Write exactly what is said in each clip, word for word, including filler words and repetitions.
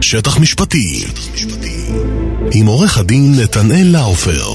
שטח משפטי עם עורך הדין נתנאל לאופר.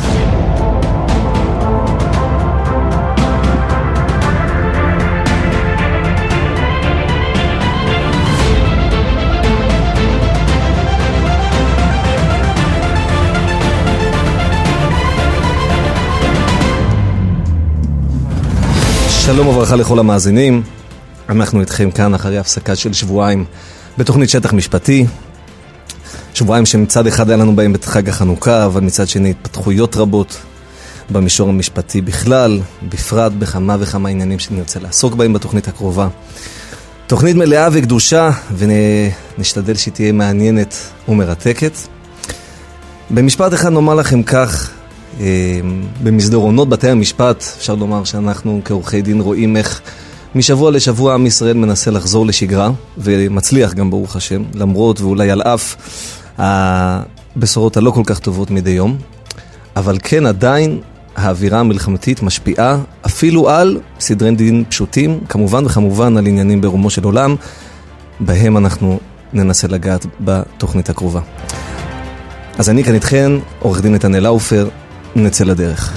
שלום וברכה לכל המאזינים. אנחנו איתכם כאן אחרי הפסקה של שבועיים בתוכנית שטח משפטי. שבועיים שמצד אחד היה לנו בהם את חג החנוכה, אבל מצד שני התפתחויות רבות במישור המשפטי בכלל, בפרט בכמה וכמה עניינים שנרצה לעסוק בהם בתוכנית הקרובה. תוכנית מלאה וקדושה, ונשתדל שתהיה מעניינת ומרתקת. במשפט אחד נאמר לכם כך, במסדרונות בתי המשפט אפשר לומר שאנחנו כעורכי דין רואים איך משבוע לשבוע עם ישראל מנסה לחזור לשגרה, ומצליח גם ברוך השם, למרות ואולי על אף הבשורות הלא כל כך טובות מדי יום. אבל כן עדיין האווירה המלחמתית משפיעה אפילו על סדרי דין פשוטים, כמובן וכמובן על עניינים ברומו של עולם, בהם אנחנו ננסה לגעת בתוכנית הקרובה. אז אני כאן איתכן, עורך דין נתנאל לאופר, נצא לדרך.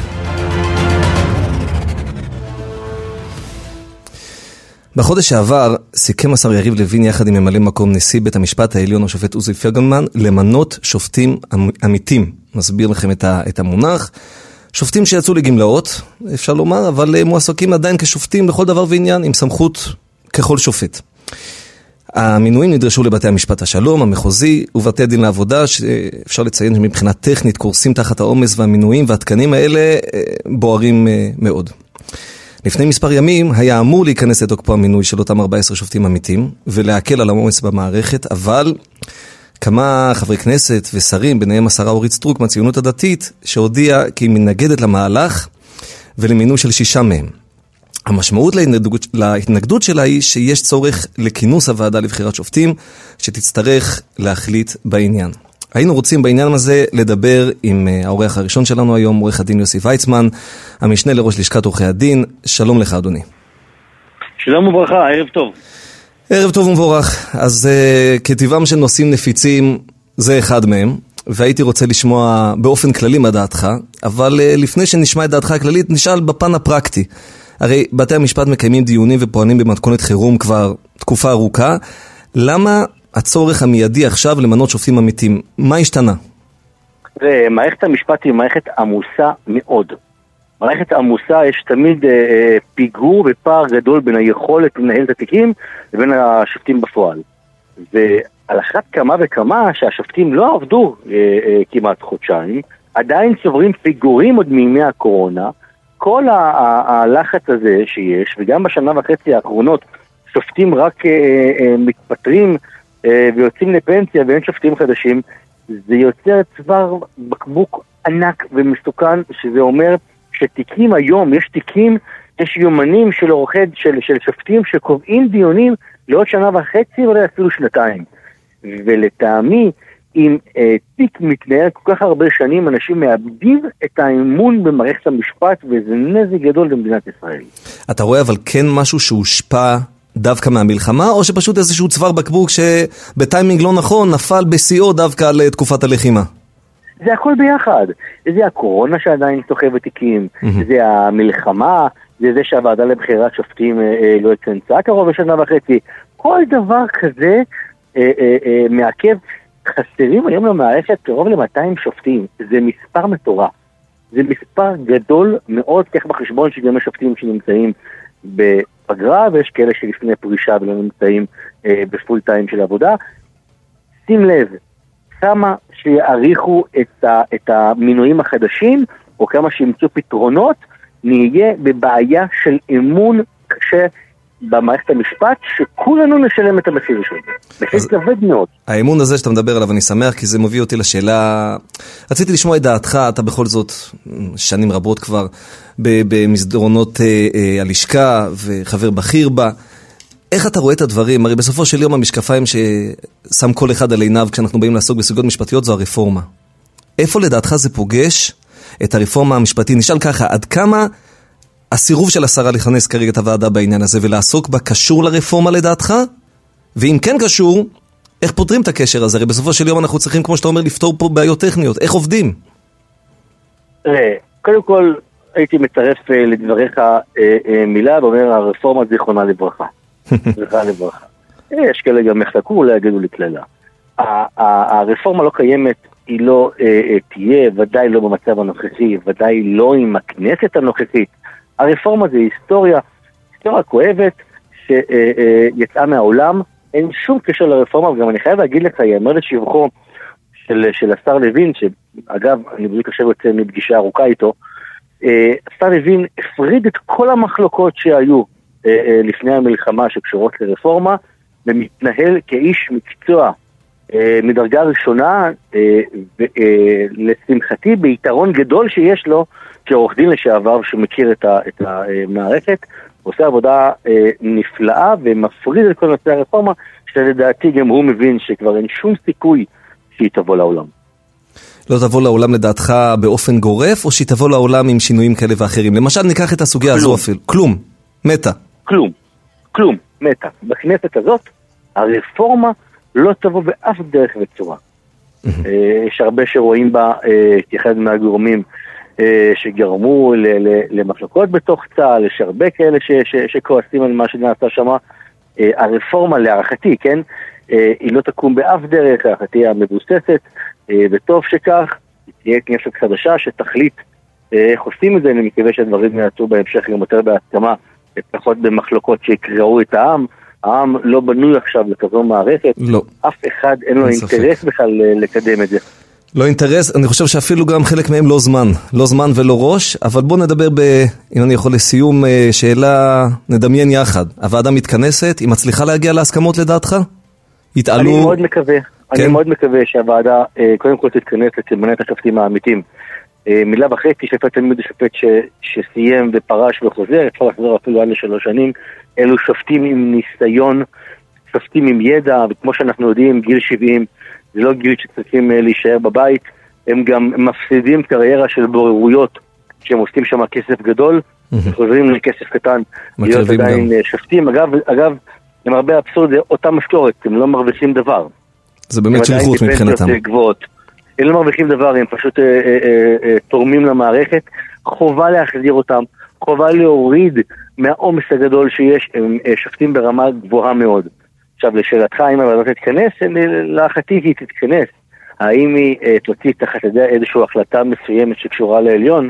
בחודש שעבר סיכם השר יריב לוין יחד עם ממלא מקום נשיא בית המשפט העליון השופט עוזי פרגלמן למנות שופטים עמיתים. נסביר לכם את, ה, את המונח. שופטים שיצאו לגמלאות, אפשר לומר, אבל מועסקים עדיין כשופטים לכל דבר ועניין, עם סמכות ככל שופט. המינויים נדרשו לבתי המשפט השלום, המחוזי ובתי הדין לעבודה, שאפשר לציין שמבחינה טכנית קורסים תחת העומס, והמינויים והתקנים האלה בוערים מאוד. לפני מספר ימים היה אמור להיכנס לתוקפו המינוי של אותם ארבעה עשר שופטים עמיתים, ולהקל על העומס במערכת, אבל כמה חברי כנסת ושרים, ביניהם השרה אורית סטרוק מהציונות הדתית, שהודיעה כי היא מתנגדת למהלך ולמינוי של שישה מהם. המשמעות להתנגדות, להתנגדות שלה היא שיש צורך לכינוס הוועדה לבחירת שופטים, שתצטרך להחליט בעניין. היינו רוצים בעניין הזה לדבר עם האורח הראשון שלנו היום, עורך הדין יוסי ויצמן, המשנה לראש לשכת עורכי הדין. שלום לך אדוני. שלום וברכה, ערב טוב. ערב טוב ומבורך. אז uh, כטבעם של נושאים נפיצים, זה אחד מהם, והייתי רוצה לשמוע באופן כללי מה דעתך, אבל uh, לפני שנשמע את דעתך הכללית, נשאל בפן הפרקטי. הרי בתי המשפט מקיימים דיונים ופועלים במתכונת חירום כבר תקופה ארוכה. למה הצורך המיידי עכשיו למנות שופטים אמיתים? מה השתנה? מערכת המשפט היא מערכת עמוסה מאוד. מערכת עמוסה, יש תמיד אה, פיגור ופער גדול בין היכולת לנהל את התיקים לבין השופטים בפועל. ועל אחת כמה וכמה שהשופטים לא עבדו אה, אה, כמעט חודשיים, עדיין צוברים פיגורים עוד מימי הקורונה. כל הלחץ הזה שיש, וגם בשנה וחצי האחרונות שופטים רק אה, אה, מתפטרים אה, ויוצאים לפנסיה ואין שופטים חדשים, זה יוצר צוואר בקבוק ענק ומסוכן, שזה אומר שתיקים היום, יש תיקים, יש יומנים של עורכי, של, של שופטים שקובעים דיונים לעוד שנה וחצי ואולי אפילו שנתיים. ולטעמי, אם אה, תיק מתנהל כל כך הרבה שנים, אנשים מאבדים את האמון במערכת המשפט, וזה נזק גדול למדינת ישראל. אתה רואה אבל כן משהו שהושפע דווקא מהמלחמה, או שפשוט איזשהו צוואר בקבוק שבטיימינג לא נכון נפל בסיוע דווקא לתקופת הלחימה? זה הכל ביחד. זה הקורונה שעדיין סוחבת תיקים, mm-hmm. זה המלחמה, זה זה שהוועדה לבחירת שופטים אה, לא התכנסה קרוב לשנה וחצי. כל דבר כזה אה, אה, אה, מעכב. חסרים היום למערכת קרוב ל-מאתיים שופטים. זה מספר מטורף. זה מספר גדול מאוד, כך בחשבון שגם השופטים שנמצאים בפגרה, ויש כאלה שלפני פרישה ולא נמצאים אה, בפול טיים של עבודה. שים לב, כמה שיעריכו את, ה, את המינויים החדשים, או כמה שימצאו פתרונות, נהיה בבעיה של אמון קשה במערכת המשפט, שכולנו נשלם את המחיר שלו. מחיר כבד מאוד. האמון הזה שאתה מדבר עליו, אני שמח, כי זה מביא אותי לשאלה, רציתי לשמוע את דעתך, אתה בכל זאת שנים רבות כבר, במסדרונות הלשכה, וחבר בכיר בה, איך אתה רואה את הדברים? הרי בסופו של יום המשקפיים ששם כל אחד על עיניו, כשאנחנו באים לעסוק בסוגיות משפטיות, זו הרפורמה. איפה לדעתך זה פוגש את הרפורמה המשפטית? נשאל ככה, עד כמה הסירוב של השרה לכנס כרגע את הוועדה בעניין הזה ולעסוק בה קשור לרפורמה לדעתך? ואם כן קשור, איך פותרים את הקשר הזה? הרי בסופו של יום אנחנו צריכים, כמו שאתה אומר, לפתור פה בעיות טכניות. איך עובדים? קודם כל, הייתי מצרף לדבריך מילה, ואומר, הרפורמה זיכרונה לברכה. זיכרונה לברכה. יש כאלה גם מחלקו, אולי יגידו לכללה. הרפורמה לא קיימת, היא לא תהיה, ודאי לא במצב הנוכחי, ודאי לא עם הכנסת הנוכחית. הרפורמה זה היסטוריה, היסטוריה כואבת, שיצאה מהעולם, אין שום קשר לרפורמה, וגם אני חייב להגיד לך, יאמר לשבחו של, של השר לוין, שאגב, אני בדיוק עכשיו יוצא מפגישה ארוכה איתו, השר לוין הפריד את כל המחלוקות שהיו לפני המלחמה שקשורות לרפורמה, ומתנהל כאיש מקצוע מדרגה ראשונה, ולשמחתי ביתרון גדול שיש לו, כעורך דין לשעבר שמכיר את המערכת, עושה עבודה נפלאה ומפריד את כל נושא הרפורמה, שלדעתי גם הוא מבין שכבר אין שום סיכוי שהיא תבוא לעולם. לא תבוא לעולם לדעתך באופן גורף, או שהיא תבוא לעולם עם שינויים כאלה ואחרים? למשל ניקח את הסוגיה הזו אפילו. כלום. מתה. כלום. כלום. מתה. בכנסת הזאת הרפורמה לא תבוא באף דרך וצורה. יש הרבה שרואים בה כאחד מהגורמים שגרמו למחלוקות בתוך צה"ל, יש הרבה כאלה שכועסים על מה שנעשה שם. הרפורמה להערכתי, כן, היא לא תקום באף דרך, להערכתי המבוססת, וטוב שכך, תהיה כנסת חדשה שתחליט איך עושים את זה. אני מקווה שהדברים יעשו בהמשך גם יותר בהסכמה, פחות במחלוקות שיקראו את העם. העם לא בנוי עכשיו לכזו מערכת, לא. אף אחד אין לו אינטרס בכלל לקדם את זה. לא אינטרס, אני חושב שאפילו גם חלק מהם לא זמן, לא זמן ולא ראש, אבל בוא נדבר ב, אם אני יכול לסיום שאלה, נדמיין יחד. הוועדה מתכנסת, היא מצליחה להגיע להסכמות לדעתך? יתעלו... אני מאוד מקווה, כן? אני מאוד מקווה שהוועדה קודם כל תתכנס לתמנה את השופטים האמיתים. מילה וחצי, שפט תמיד שפט ש, שסיים ופרש וחוזר, אפשר לחזור אפילו עד לשלוש שנים, אלו שופטים עם ניסיון, שופטים עם ידע, וכמו שאנחנו יודעים, גיל שבעים, זה לא גיל שצריכים להישאר בבית, הם גם מפסידים קריירה של בוררויות, שהם עושים שם כסף גדול, חוזרים לכסף קטן, להיות עדיין גם שופטים. אגב, אגב, הם הרבה אבסורד, אותה משכורת, הם לא מרוויחים דבר. זה באמת שליחות מבחינתם. הם לא מרוויחים דבר, הם פשוט אה, אה, אה, תורמים למערכת, חובה להחזיר אותם, חובה להוריד מהעומס הגדול שיש, הם אה, שופטים ברמה גבוהה מאוד. עכשיו, לשאלתך, האם הוועדה תתכנס? להערכתי היא תתכנס. האם היא אה, תוציא תחת ידיה איזושהי החלטה מסוימת שקשורה לעליון?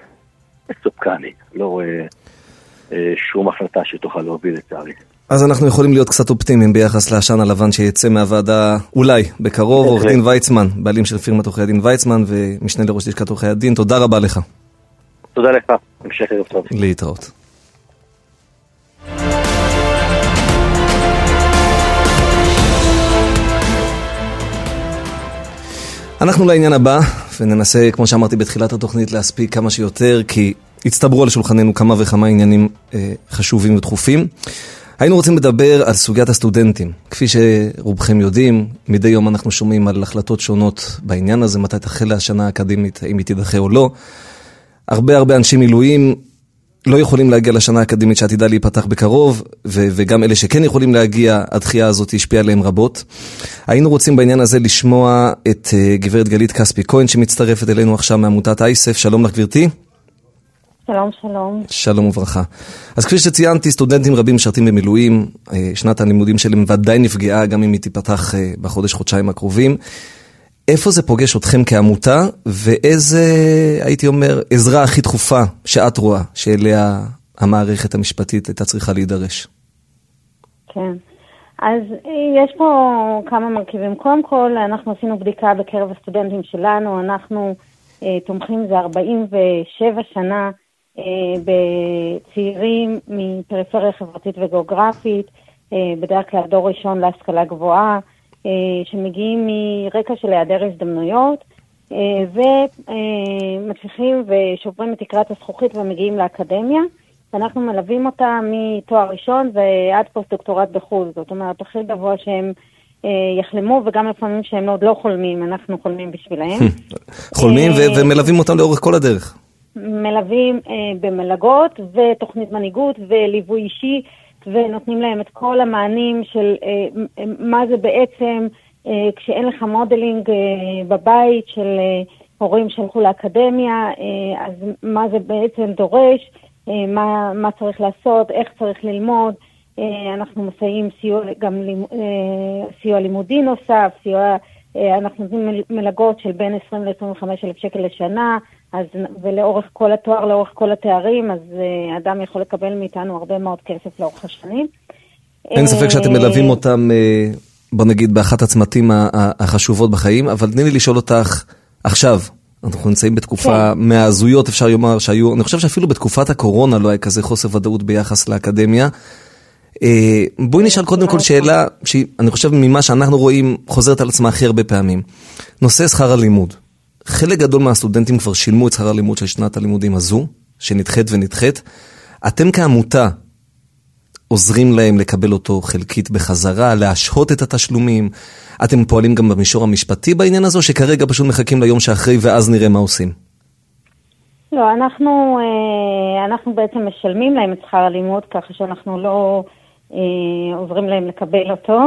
מסופקני, לא רואה אה, שום החלטה שתוכל להוביל לצערי. אז אנחנו יכולים להיות קצת אופטימיים ביחס לעשן הלבן שיצא מהוועדה אולי בקרוב. עורך דין ויצמן, בעלים של פירמת עורכי הדין ויצמן ומשנה לראש לשכת עורכי הדין, תודה רבה לך. תודה לך, המשך ערב טוב. להתראות. אנחנו לעניין הבא, וננסה, כמו שאמרתי בתחילת התוכנית, להספיק כמה שיותר, כי הצטברו על שולחננו כמה וכמה עניינים אה, חשובים ודחופים. היינו רוצים לדבר על סוגיית הסטודנטים. כפי שרובכם יודעים, מדי יום אנחנו שומעים על החלטות שונות בעניין הזה, מתי תחל השנה האקדמית, האם היא תידחה או לא. הרבה הרבה אנשי מילואים לא יכולים להגיע לשנה האקדמית שעתידה להיפתח בקרוב, ו- וגם אלה שכן יכולים להגיע, הדחייה הזאת השפיעה עליהם רבות. היינו רוצים בעניין הזה לשמוע את uh, גברת גלית כספי כהן, שמצטרפת אלינו עכשיו מעמותת אייסף. שלום לך גברתי. שלום, שלום. שלום וברכה. אז כפי שציינתי, סטודנטים רבים משרתים במילואים, שנת הלימודים שלהם ודאי נפגעה, גם אם היא תיפתח בחודש, חודשיים הקרובים. איפה זה פוגש אתכם כעמותה, ואיזה, הייתי אומר, עזרה הכי דחופה שאת רואה, שאליה המערכת המשפטית הייתה צריכה להידרש? כן. אז יש פה כמה מרכיבים. קודם כל, אנחנו עשינו בדיקה בקרב הסטודנטים שלנו, אנחנו תומכים זה ארבעים ושבע שנה, בצעירים מפריפריה חברתית וגיאוגרפית, בדרך כלל דור ראשון להשכלה גבוהה, שמגיעים מרקע של היעדר הזדמנויות, ומצליחים ושוברים את תקרת הזכוכית ומגיעים לאקדמיה. ואנחנו מלווים אותה מתואר ראשון ועד פוסט דוקטורט בחו"ל. זאת אומרת, הכי גבוה שהם יחלמו, וגם לפעמים שהם עוד לא חולמים, אנחנו חולמים בשבילהם. חולמים ומלווים אותם לאורך כל הדרך. מלווים במלגות ותוכנית מנהיגות וליווי אישי ונותנים להם את כל המענים של אה, מה זה בעצם, אה, כשאין לך מודלינג אה, בבית של אה, הורים שהלכו לאקדמיה, אה, אז מה זה בעצם דורש, אה, מה, מה צריך לעשות, איך צריך ללמוד. אה, אנחנו מסייעים סיוע, גם אה, סיוע לימודי נוסף, סיוע, אה, אנחנו נותנים מלגות של בין עשרים ל-עשרים וחמישה אלף שקל לשנה, אז, ולאורך כל התואר, לאורך כל התארים, אז uh, אדם יכול לקבל מאיתנו הרבה מאוד כסף לאורך השנים. אין ספק שאתם מלווים אותם, בוא נגיד, באחת הצמתים החשובות בחיים, אבל תני לי לשאול אותך עכשיו, אנחנו נמצאים בתקופה כן. מהעזויות, אפשר לומר שהיו, אני חושב שאפילו בתקופת הקורונה לא היה כזה חוסר ודאות ביחס לאקדמיה. בואי נשאל קודם כל שאלה, שאני חושב ממה שאנחנו רואים חוזרת על עצמה הכי הרבה פעמים. נושא שכר הלימוד. חלק גדול מהסטודנטים כבר שילמו את שכר הלימוד של שנת הלימודים הזו, שנדחית ונדחית. אתם כעמותה עוזרים להם לקבל אותו חלקית בחזרה, להשהות את התשלומים. אתם פועלים גם במישור המשפטי בעניין הזו, שכרגע פשוט מחכים ליום שאחרי ואז נראה מה עושים. לא, אנחנו, אנחנו בעצם משלמים להם את שכר הלימוד, ככה שאנחנו לא עוזרים להם לקבל אותו.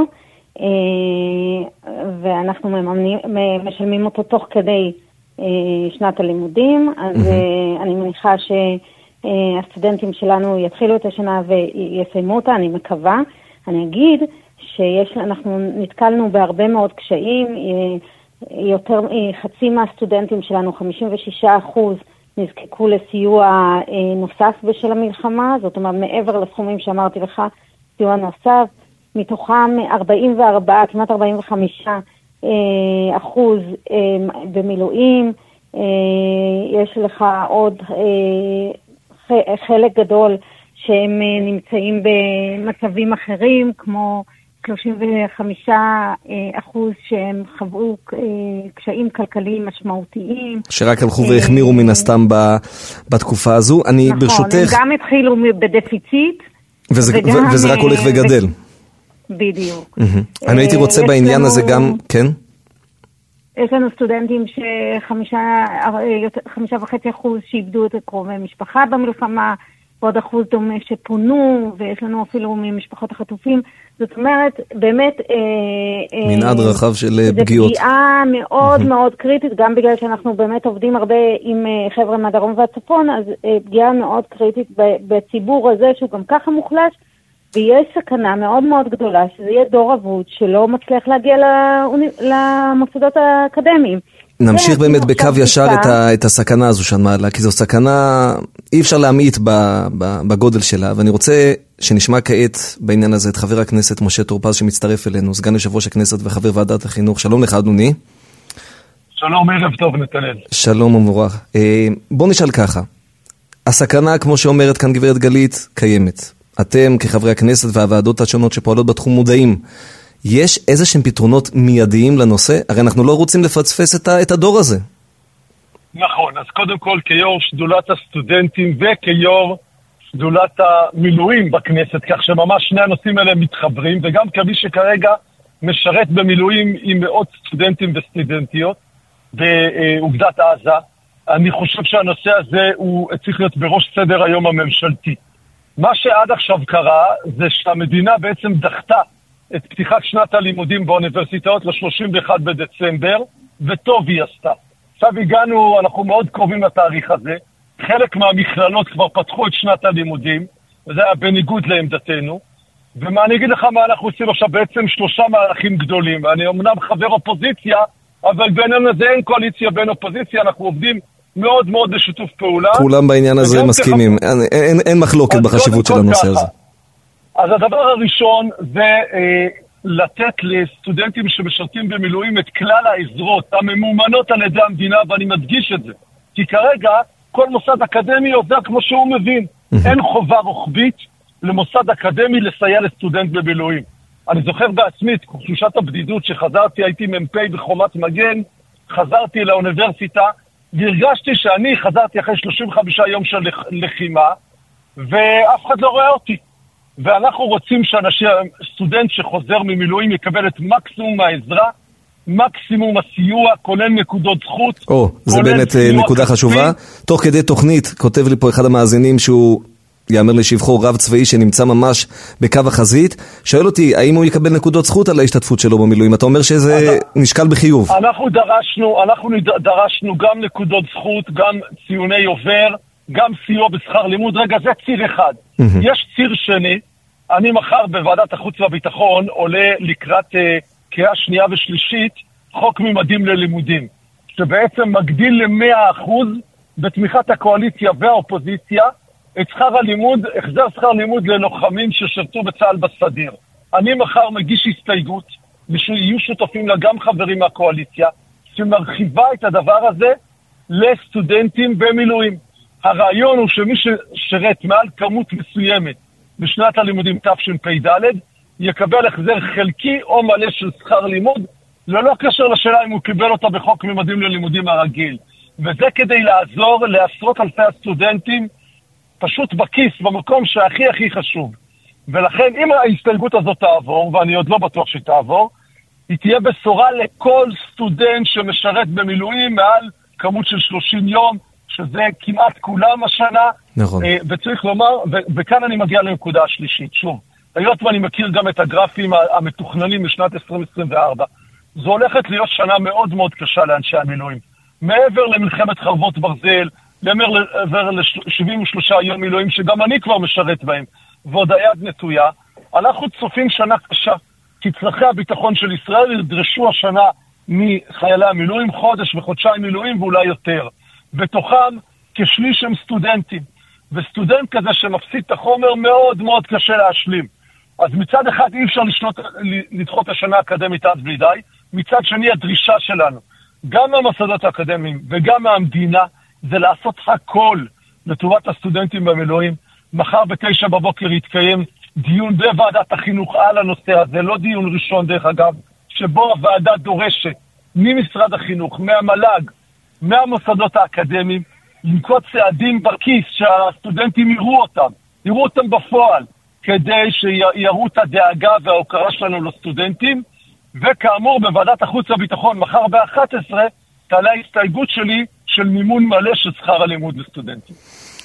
ואנחנו מממנים, משלמים אותו תוך כדי שנת הלימודים, אז mm-hmm. אני מניחה שהסטודנטים שלנו יתחילו את השנה ויסיימו אותה, אני מקווה. אני אגיד שאנחנו נתקלנו בהרבה מאוד קשיים, יותר חצי מהסטודנטים שלנו, חמישים ושישה אחוז, נזקקו לסיוע נוסף בשל המלחמה, זאת אומרת מעבר לסכומים שאמרתי לך, סיוע נוסף, מתוכם ארבעים וארבע, כמעט ארבעים וחמישה אחוז במילואים, יש לך עוד חלק גדול שהם נמצאים במצבים אחרים, כמו שלושים וחמישה אחוז שהם חוו קשיים כלכליים משמעותיים. שרק הלכו והחמירו מן הסתם בתקופה הזו. אני נכון, ברשותך... הם גם התחילו בדפיציט. וזה, וגם, וזה רק הולך וגדל. בדיוק. אני הייתי רוצה בעניין לנו, הזה גם, כן? יש לנו סטודנטים שחמישה, חמישה וחצי אחוז שאיבדו את קרובי משפחה במלחמה, ועוד אחוז דומה שפונו, ויש לנו אפילו ממשפחות החטופים. זאת אומרת, באמת... מנעד רחב של פגיעות. זו פגיעה מאוד מאוד קריטית, גם בגלל שאנחנו באמת עובדים הרבה עם חבר'ה מהדרום והצפון, אז פגיעה מאוד קריטית בציבור הזה, שהוא גם ככה מוחלש, ויש סכנה מאוד מאוד גדולה, שזה יהיה דור אבוד שלא מצליח להגיע למוסדות האקדמיים. נמשיך באמת בקו ישר את, ה, את הסכנה הזו שאני מעלה, כי זו סכנה, אי אפשר להמעיט בגודל שלה, ואני רוצה שנשמע כעת בעניין הזה את חבר הכנסת משה טור פז שמצטרף אלינו, סגן יושב ראש הכנסת וחבר ועדת החינוך. שלום לך אדוני. שלום, ערב טוב נתנאל. שלום ומבורך. בוא נשאל ככה, הסכנה כמו שאומרת כאן גברת גלית קיימת. אתם כחברי הכנסת והוועדות השונות שפועלות בתחום מודעים, יש איזה שהם פתרונות מיידיים לנושא? הרי אנחנו לא רוצים לפצפס את, ה- את הדור הזה. נכון, אז קודם כל כיור שדולת הסטודנטים וכיור שדולת המילואים בכנסת, כך שממש שני הנושאים האלה מתחברים, וגם כמי שכרגע משרת במילואים עם מאות סטודנטים וסטודנטיות באוגדת עזה, אני חושב שהנושא הזה הוא צריך להיות בראש סדר היום הממשלתי. מה שעד עכשיו קרה זה שהמדינה בעצם דחתה את פתיחת שנת הלימודים באוניברסיטאות ל-שלושים ואחד בדצמבר, וטוב היא עשתה. עכשיו הגענו, אנחנו מאוד קרובים לתאריך הזה, חלק מהמכללות כבר פתחו את שנת הלימודים, וזה היה בניגוד לעמדתנו, ומה אני אגיד לך מה אנחנו עושים עכשיו? בעצם שלושה מהלכים גדולים, ואני אמנם חבר אופוזיציה, אבל בינינו זה אין קואליציה בין אופוזיציה, אנחנו עובדים מאוד מאוד בשיתוף פעולה. כולם בעניין הזה מסכימים, אין, אין, אין מחלוקת בחשיבות של הנושא הזה. אז הדבר הראשון זה אה, לתת לסטודנטים שמשרתים במילואים את כלל העזרות הממומנות על ידי המדינה, ואני מדגיש את זה. כי כרגע כל מוסד אקדמי עוזר כמו שהוא מבין. אין חובה רוחבית למוסד אקדמי לסייע לסטודנט במילואים. אני זוכר בעצמי את תחושת הבדידות שחזרתי, הייתי מ"פ בחומת מגן, חזרתי לאוניברסיטה, והרגשתי שאני חזרתי אחרי שלושים וחמישה יום של לחימה, ואף אחד לא רואה אותי. ואנחנו רוצים שאנשים, סטודנט שחוזר ממילואים יקבל את מקסימום העזרה, מקסימום הסיוע, כולל נקודות זכות. או, זה באמת נקודה חשובה. תוך כדי תוכנית, כותב לי פה אחד המאזינים שהוא יאמר לשבחו רב צבאי שנמצא ממש בקו החזית, שואל אותי, האם הוא יקבל נקודות זכות על ההשתתפות שלו במילואים? אתה אומר שזה נשקל בחיוב. אנחנו דרשנו, אנחנו דרשנו גם נקודות זכות, גם ציוני עובר, גם סיוע בשכר לימוד. רגע, זה ציר אחד. יש ציר שני, אני מחר בוועדת החוץ והביטחון עולה לקראת קריאה שנייה ושלישית, חוק ממדים ללימודים, שבעצם מגדיל ל-מאה אחוז בתמיכת הקואליציה והאופוזיציה, את שכר הלימוד, החזר שכר לימוד ללוחמים ששרתו בצה"ל בסדיר. אני מחר מגיש הסתייגות, ושיהיו שותפים לה גם חברים מהקואליציה, שמרחיבה את הדבר הזה לסטודנטים במילואים. הרעיון הוא שמי ששרת מעל כמות מסוימת בשנת הלימודים תשפ"ד, יקבל החזר חלקי או מלא של שכר לימוד, ללא קשר לשאלה אם הוא קיבל אותה בחוק ממדים ללימודים הרגיל. וזה כדי לעזור לעשרות אלפי הסטודנטים, פשוט בכיס, במקום שהכי הכי חשוב. ולכן, אם ההסתייגות הזאת תעבור, ואני עוד לא בטוח שהיא תעבור, היא תהיה בשורה לכל סטודנט שמשרת במילואים מעל כמות של שלושים יום, שזה כמעט כולם השנה. נכון. וצריך לומר, וכאן אני מגיע לנקודה השלישית. שוב, היות ואני מכיר גם את הגרפים המתוכננים משנת עשרים עשרים וארבע, זו הולכת להיות שנה מאוד מאוד קשה לאנשי המילואים. מעבר למלחמת חרבות ברזל, מעבר ל-שבעים ושלושה יום מילואים, שגם אני כבר משרת בהם, ועוד היד נטויה, אנחנו צופים שנה קשה, כי צרכי הביטחון של ישראל ידרשו השנה מחיילי המילואים, חודש וחודשיים מילואים ואולי יותר. בתוכם כשליש הם סטודנטים, וסטודנט כזה שמפסיד את החומר מאוד מאוד קשה להשלים. אז מצד אחד אי אפשר לשנות, לדחות השנה האקדמית עד בלי די, מצד שני הדרישה שלנו, גם מהמוסדות האקדמיים וגם מהמדינה, זה לעשות הכל לטובת הסטודנטים במילואים. מחר בתשע בבוקר יתקיים דיון בוועדת החינוך על הנושא הזה, לא דיון ראשון דרך אגב, שבו הוועדה דורשת ממשרד החינוך, מהמל"ג, מהמוסדות האקדמיים, לנקוט צעדים בכיס שהסטודנטים יראו אותם, יראו אותם בפועל, כדי שיראו את הדאגה וההוקרה שלנו לסטודנטים. וכאמור בוועדת החוץ והביטחון מחר ב-אחת עשרה תעלה ההסתייגות שלי של מימון מלא של שכר הלימוד לסטודנטים.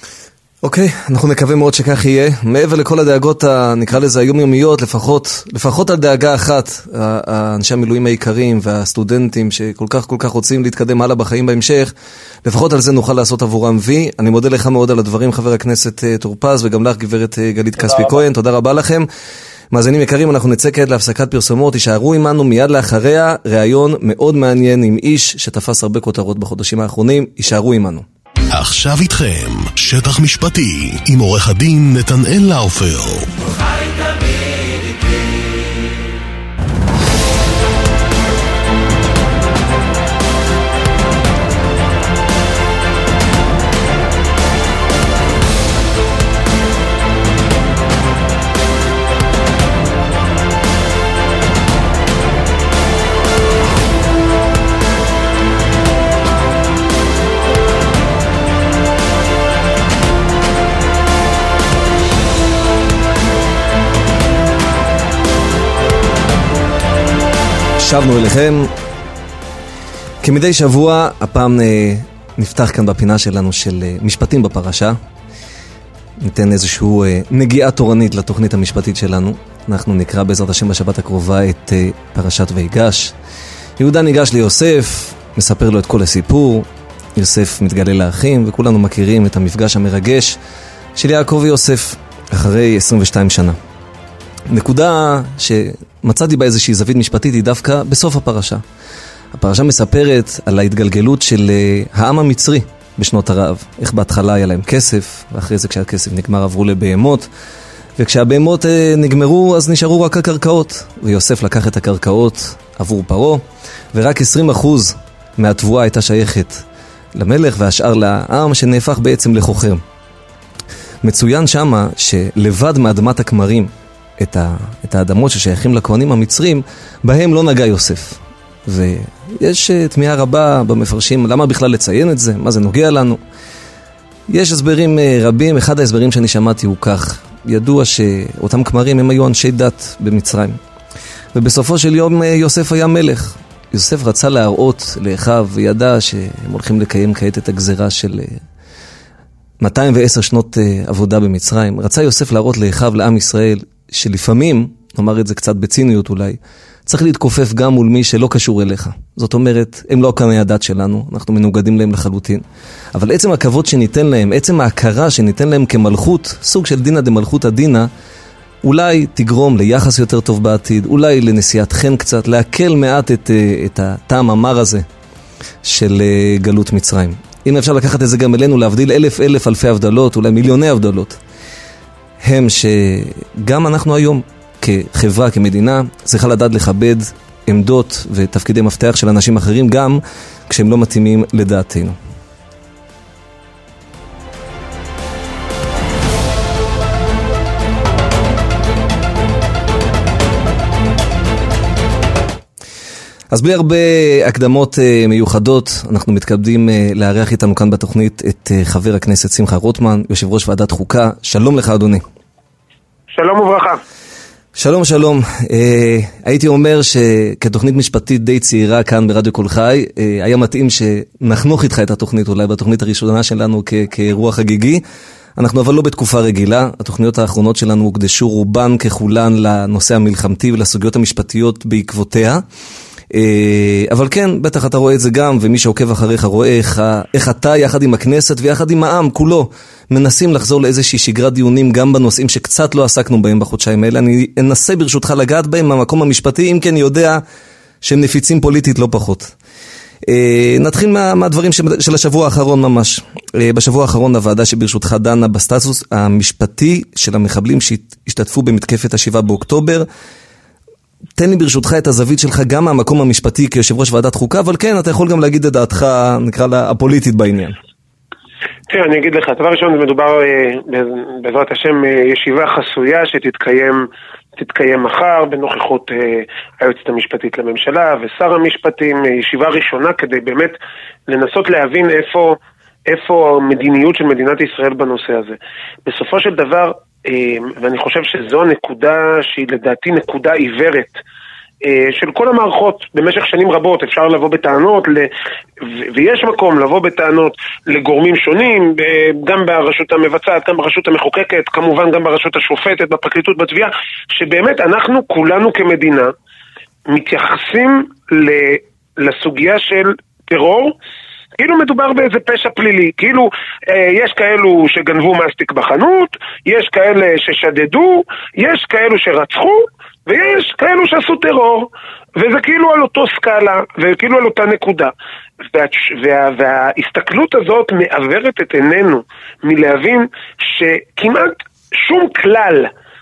אוקיי, אנחנו נקווה מאוד שכך יהיה. מעבר לכל הדאגות, נקרא לזה היומיומיות, לפחות, לפחות על דאגה אחת, האנשי המילואים העיקריים והסטודנטים שכל כך כל כך רוצים להתקדם הלאה בחיים בהמשך, לפחות על זה נוכל לעשות עבורם וי. אני מודה לך מאוד על הדברים, חבר הכנסת טורפז, וגם לך גברת גלית כספי כהן, תודה רבה לכם. מאזינים יקרים, אנחנו נצא כעת להפסקת פרסומות, תישארו עמנו מיד לאחריה, ראיון מאוד מעניין עם איש שתפס הרבה כותרות בחודשים האחרונים, יישארו עמנו. עכשיו איתכם, שטח משפטי, עם עורך הדין נתנאל לאופר. שבנו אליכם. כמדי שבוע, הפעם נפתח כאן בפינה שלנו של משפטים בפרשה. ניתן איזשהו נגיעה תורנית לתוכנית המשפטית שלנו. אנחנו נקרא בעזרת השם בשבת הקרובה את פרשת ויגש. יהודה ניגש ליוסף, מספר לו את כל הסיפור. יוסף מתגלה לאחים, וכולנו מכירים את המפגש המרגש של יעקב ויוסף אחרי עשרים ושתיים שנה. נקודה שמצאתי בה איזושהי זווית משפטית היא דווקא בסוף הפרשה. הפרשה מספרת על ההתגלגלות של העם המצרי בשנות הרעב. איך בהתחלה היה להם כסף, ואחרי זה כשהכסף נגמר עברו לבהמות, וכשהבהמות נגמרו אז נשארו רק הקרקעות. ויוסף לקח את הקרקעות עבור פרו, ורק עשרים אחוז מהתבואה הייתה שייכת למלך, והשאר לעם שנהפך בעצם לחוכר. מצוין שמה שלבד מאדמת הכמרים, את, ה, את האדמות ששייכים לכהנים המצרים, בהם לא נגע יוסף. ויש תמיהה רבה במפרשים, למה בכלל לציין את זה? מה זה נוגע לנו? יש הסברים רבים, אחד ההסברים שאני שמעתי הוא כך, ידוע שאותם כמרים הם היו אנשי דת במצרים. ובסופו של יום יוסף היה מלך. יוסף רצה להראות לאחיו וידע שהם הולכים לקיים כעת את הגזרה של מאתיים ועשר שנות עבודה במצרים, רצה יוסף להראות לאחיו לעם ישראל, שלפעמים, נאמר את זה קצת בציניות אולי, צריך להתכופף גם מול מי שלא קשור אליך. זאת אומרת, הם לא קמי הדת שלנו, אנחנו מנוגדים להם לחלוטין. אבל עצם הכבוד שניתן להם, עצם ההכרה שניתן להם כמלכות, סוג של דינא דמלכותא דינא, אולי תגרום ליחס יותר טוב בעתיד, אולי לנשיאת חן קצת, להקל מעט את, את הטעם המר הזה של גלות מצרים. אם אפשר לקחת את זה גם אלינו, להבדיל אלף אלף אלפי הבדלות, אולי מיליוני הבדלות, הם שגם אנחנו היום, כחברה, כמדינה, צריכה לדעת לכבד עמדות ותפקידי מפתח של אנשים אחרים, גם כשהם לא מתאימים לדעתנו. אז בלי הרבה הקדמות מיוחדות, אנחנו מתכבדים לארח איתנו כאן בתוכנית את חבר הכנסת שמחה רוטמן, יושב ראש ועדת חוקה. שלום לך אדוני. שלום וברכה. שלום שלום, אה, הייתי אומר שכתוכנית משפטית די צעירה כאן ברדיו כל חי, אה, היה מתאים שנחנוך איתך את התוכנית אולי בתוכנית הראשונה שלנו כ- כאירוע חגיגי. אנחנו אבל לא בתקופה רגילה, התוכניות האחרונות שלנו הוקדשו רובן ככולן לנושא המלחמתי ולסוגיות המשפטיות בעקבותיה. אבל כן, בטח אתה רואה את זה גם, ומי שעוקב אחריך רואה איך, איך אתה יחד עם הכנסת ויחד עם העם כולו מנסים לחזור לאיזושהי שגרת דיונים גם בנושאים שקצת לא עסקנו בהם בחודשיים האלה. אני אנסה ברשותך לגעת בהם מהמקום המשפטי, אם כן יודע שהם נפיצים פוליטית לא פחות. נתחיל מה, מהדברים של השבוע האחרון ממש. בשבוע האחרון הוועדה שברשותך דנה בסטטוס המשפטי של המחבלים שהשתתפו במתקפת השבעה באוקטובר. תן לי ברשותך את הזווית שלך גם מהמקום המשפטי כיושב ראש ועדת חוקה, אבל כן, אתה יכול גם להגיד את דעתך, נקרא לה, הפוליטית בעניין. תראה, אני אגיד לך, דבר ראשון, מדובר בעזרת השם ישיבה חסויה שתתקיים תתקיים מחר בנוכחות היועצת המשפטית לממשלה ושר המשפטים, ישיבה ראשונה כדי באמת לנסות להבין איפה, איפה המדיניות של מדינת ישראל בנושא הזה. בסופו של דבר, ואני חושב שזו נקודה שהיא לדעתי נקודה עיוורת של כל המערכות במשך שנים רבות. אפשר לבוא בטענות ויש מקום לבוא בטענות לגורמים שונים, גם ברשות המבצעת, גם ברשות המחוקקת, כמובן גם ברשות השופטת, בפרקליטות, בתביעה, שבאמת אנחנו כולנו כמדינה מתייחסים לסוגיה של טרור כאילו מדובר באיזה פשע פלילי, כאילו אה, יש כאלו שגנבו מסטיק בחנות, יש כאלה ששדדו, יש כאלו שרצחו, ויש כאלו שעשו טרור, וזה כאילו על אותו סקאלה, וכאילו על אותה נקודה. וה, וה, וההסתכלות הזאת מעברת את עינינו מלהבין שכמעט שום כלל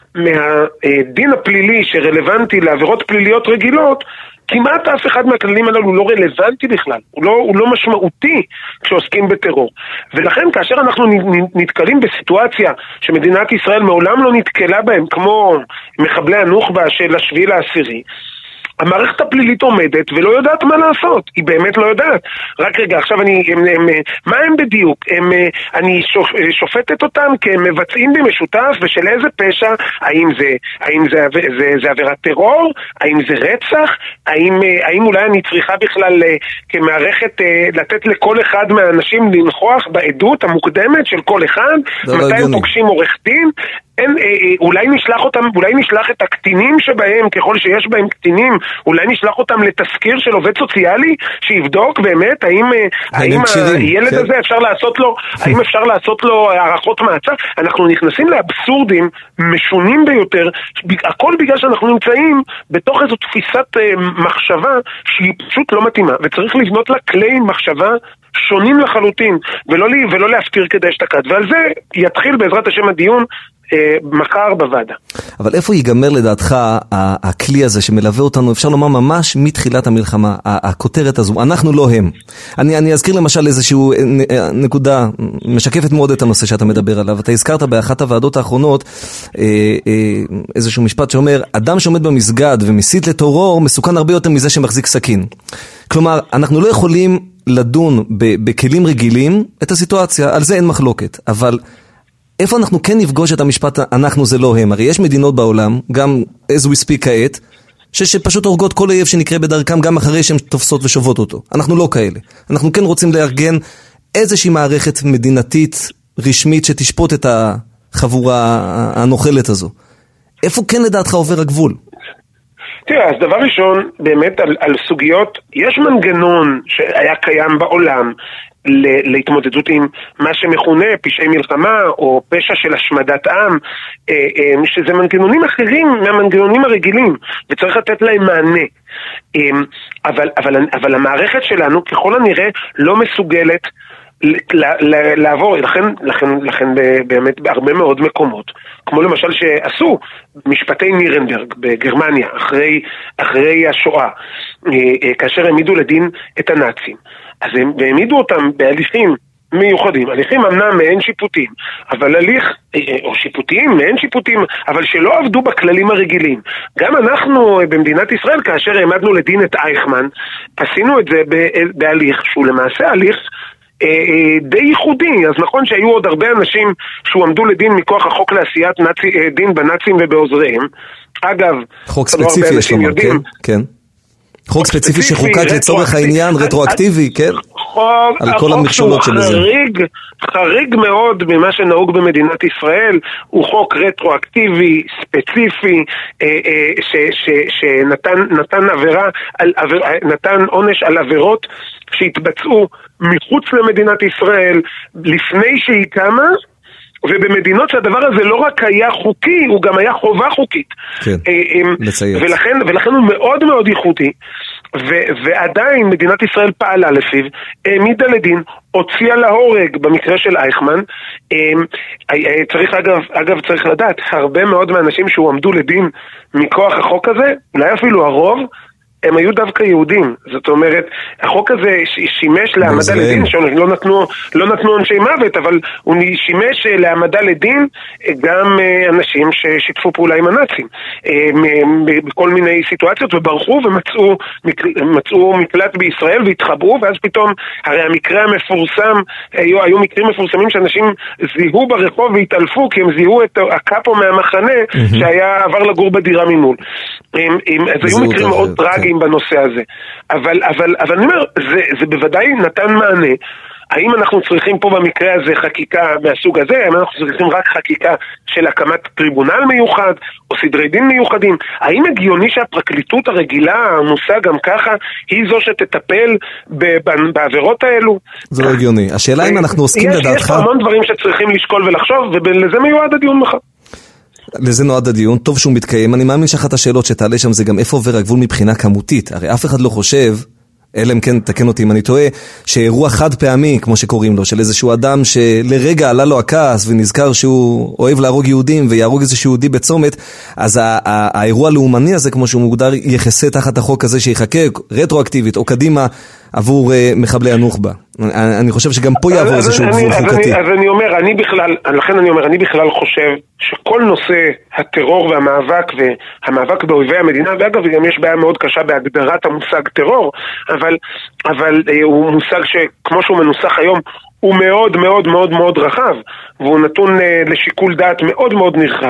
מהדין הפלילי שרלוונטי לעבירות פליליות רגילות, כמעט אף אחד מהכללים הללו לא רלוונטי בכלל, הוא לא, הוא לא משמעותי כשעוסקים בטרור. ולכן כאשר אנחנו נתקלים בסיטואציה שמדינת ישראל מעולם לא נתקלה בהם, כמו מחבלי הנוח'בה של השביעי לעשירי, המערכת הפלילית עומדת ולא יודעת מה לעשות, היא באמת לא יודעת. רק רגע, עכשיו אני, הם, הם, מה הם בדיוק? הם, אני שופ, שופטת אותם כי הם מבצעים במשותף, ושל איזה פשע? האם זה, האם זה, זה, זה, זה עבירת טרור? האם זה רצח? האם, האם אולי אני צריכה בכלל כמערכת לתת לכל אחד מהאנשים לנכוח בעדות המוקדמת של כל אחד? מתי הם פוגשים עורך דין? אין, אולי נשלח אותם, אולי נשלח את הקטינים שבהם, ככל שיש בהם קטינים, אולי נשלח אותם לתזכיר של עובד סוציאלי שיבדוק באמת האם, האם הילד הזה אפשר לעשות לו, האם אפשר לעשות לו הערכות מעצר. אנחנו נכנסים לאבסורדים משונים ביותר, הכל בגלל שאנחנו נמצאים בתוך איזו תפיסת מחשבה שהיא פשוט לא מתאימה, וצריך לבנות לה כלי מחשבה שונים לחלוטין, ולא, ולא להפתיר כדי שתקד. ועל זה יתחיל בעזרת השם הדיון מחר בוועדה. אבל איפה ייגמר לדעתך הכלי הזה שמלווה אותנו, אפשר לומר ממש מתחילת המלחמה, הכותרת הזו, אנחנו לא הם. אני, אני אזכיר למשל איזשהו נקודה, משקפת מאוד את הנושא שאתה מדבר עליו. אתה הזכרת באחת הוועדות האחרונות איזשהו משפט שאומר, אדם שעומד במסגד ומסית לטרור מסוכן הרבה יותר מזה שמחזיק סכין. כלומר, אנחנו לא יכולים לדון בכלים רגילים את הסיטואציה, על זה אין מחלוקת, אבל איפה אנחנו כן נפגוש את המשפט אנחנו זה לא הם? הרי יש מדינות בעולם, גם as we speak כעת, שפשוט הורגות כל אויב שנקרא בדרכם גם אחרי שהן תופסות ושוות אותו. אנחנו לא כאלה. אנחנו כן רוצים לארגן איזושהי מערכת מדינתית רשמית שתשפוט את החבורה הנוחלת הזו. איפה כן לדעתך עובר הגבול? תראה, אז דבר ראשון, באמת על, על סוגיות, יש מנגנון שהיה קיים בעולם להתמודדות עם מה שמכונה פשעי מלחמה או פשע של השמדת עם, שזה מנגנונים אחרים מהמנגנונים הרגילים, וצריך לתת להם מענה. אבל, אבל, אבל המערכת שלנו ככל הנראה לא מסוגלת לעבור, לכן, לכן, לכן באמת בהרבה מאוד מקומות, כמו למשל שעשו משפטי נירנברג בגרמניה אחרי, אחרי השואה, כאשר העמידו לדין את הנאצים, אז הם העמידו אותם בהליכים מיוחדים, הליכים אמנם מעין שיפוטים, אבל הליך, או שיפוטיים, מעין שיפוטים, אבל שלא עבדו בכללים הרגילים. גם אנחנו במדינת ישראל, כאשר העמדנו לדין את אייכמן, עשינו את זה בהליך שהוא למעשה הליך די ייחודי. אז נכון שהיו עוד הרבה אנשים שהועמדו לדין מכוח החוק לעשיית נאצי, דין בנאצים ובעוזריהם. אגב, חוק ספציפי יש לומר, כן, כן. חוק ספציפי שחוקק לצורך העניין, רטרואקטיבי, כן? על כל המכשולות של זה. חריג, חריג מאוד ממה שנהוג במדינת ישראל, הוא חוק רטרואקטיבי, ספציפי, שנתן עבירה, נתן עונש על עבירות שהתבצעו מחוץ למדינת ישראל, לפני שהיא קמה, ובמדינות שהדבר הזה לא רק היה חוקי, הוא גם היה חובה חוקית. כן, לציית. ולכן, ולכן הוא מאוד מאוד ייחודי, ו- ועדיין מדינת ישראל פעלה לפיו, העמידה לדין, הוציאה להורג במקרה של אייכמן. צריך אגב, אגב צריך לדעת, הרבה מאוד מהאנשים שהועמדו לדין מכוח החוק הזה, אולי אפילו הרוב, הם היו דווקא יהודים. זאת אומרת, החוק הזה שימש להעמדה לדין, שלא נתנו, לא נתנו עונשי מוות, אבל הוא שימש להעמדה לדין גם אנשים ששיתפו פעולה עם הנאצים בכל מיני סיטואציות, וברחו ומצאו מצאו מקלט בישראל והתחברו, ואז פתאום, הרי המקרה המפורסם, היו, היו מקרים מפורסמים שאנשים זיהו ברחוב והתעלפו, כי הם זיהו את הקאפו מהמחנה שהיה עבר לגור בדירה ממול. אז היו מקרים מאוד טרגיים בנושא הזה. אבל, אבל, אבל אני אומר, זה, זה בוודאי נתן מענה. האם אנחנו צריכים פה במקרה הזה חקיקה מהסוג הזה? האם אנחנו צריכים רק חקיקה של הקמת טריבונל מיוחד או סדרי דין מיוחדים? האם הגיוני שהפרקליטות הרגילה, המושג גם ככה, היא זו שתטפל בעבירות האלו? זה לא הגיוני. השאלה אם אנחנו עוסקים לדעתך... יש המון דברים שצריכים לשקול ולחשוב, ולזה מיועד הדיון מחר. לזה נועד הדיון, טוב שהוא מתקיים. אני מאמין שאחת השאלות שתעלה שם זה גם איפה עובר הגבול מבחינה כמותית. הרי אף אחד לא חושב, אלא אם כן תקן אותי אם אני טועה, שאירוע חד פעמי, כמו שקוראים לו, של איזשהו אדם שלרגע עלה לו הכעס ונזכר שהוא אוהב להרוג יהודים ויהרוג איזשהו יהודי בצומת, אז האירוע הלאומני הזה, כמו שהוא מוגדר, יחסה תחת החוק הזה שיחקק רטרואקטיבית או קדימה עבור מחבלי הנוח'בה. אני חושב שגם פה יעבור איזשהו גבול חוקתי. אז אני אומר, אני בכלל, לכן אני אומר, אני בכלל חושב שכל נושא הטרור והמאבק והמאבק באויבי המדינה, ואגב גם יש בעיה מאוד קשה בהגדרת המושג טרור, אבל, אבל הוא מושג שכמו שהוא מנוסח היום, הוא מאוד מאוד מאוד מאוד רחב, והוא נתון לשיקול דעת מאוד מאוד נרחב.